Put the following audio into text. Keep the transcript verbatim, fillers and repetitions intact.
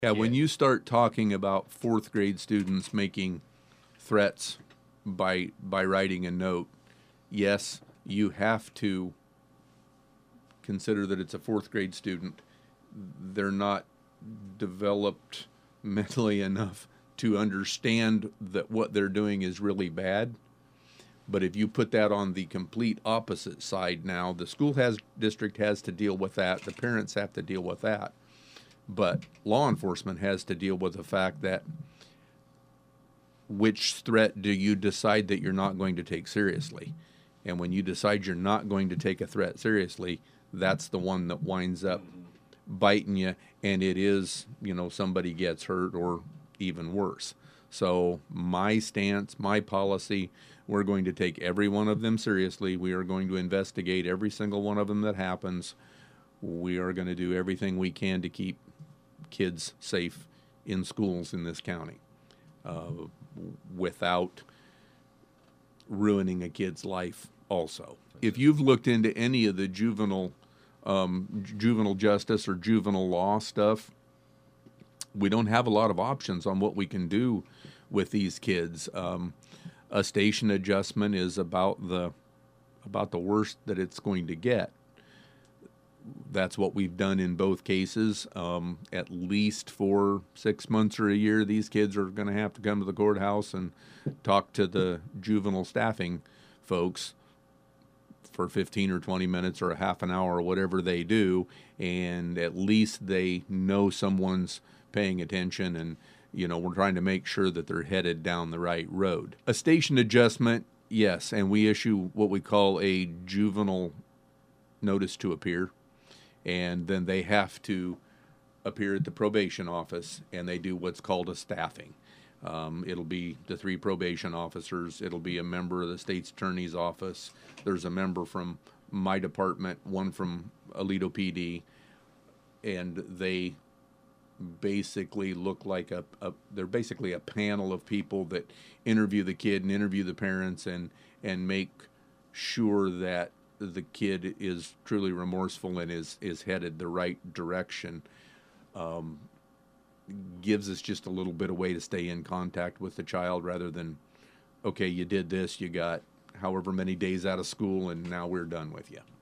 Yeah, when kid. you start talking about fourth grade students making threats by by writing a note, yes, you have to consider that it's a fourth grade student. They're not developed mentally enough to understand that what they're doing is really bad. But if you put that on the complete opposite side now, the school has district has to deal with that, the parents have to deal with that. But law enforcement has to deal with the fact that which threat do you decide that you're not going to take seriously? And when you decide you're not going to take a threat seriously, that's the one that winds up biting you, and it is, you know, somebody gets hurt or even worse. So my stance, my policy, we're going to take every one of them seriously. We are going to investigate every single one of them that happens. We are going to do everything we can to keep kids safe in schools in this county uh, without ruining a kid's life also. If you've looked into any of the juvenile um, juvenile justice or juvenile law stuff, we don't have a lot of options on what we can do with these kids. Um, a station adjustment is about the about the worst that it's going to get. That's what we've done in both cases. Um, at least for six months or a year, these kids are going to have to come to the courthouse and talk to the juvenile staffing folks for fifteen or twenty minutes or a half an hour or whatever they do, and at least they know someone's paying attention, and you know we're trying to make sure that they're headed down the right road. A station adjustment, yes, and we issue what we call a juvenile notice to appear, and then they have to appear at the probation office, and they do what's called a staffing. Um, it'll be the three probation officers. It'll be a member of the state's attorney's office. There's a member from my department, one from Aledo P D, and they basically look like a, a they're basically a panel of people that interview the kid and interview the parents and and make sure that the kid is truly remorseful and is is headed the right direction. Um, gives us just a little bit of way to stay in contact with the child rather than, okay, you did this, you got however many days out of school, and now we're done with you.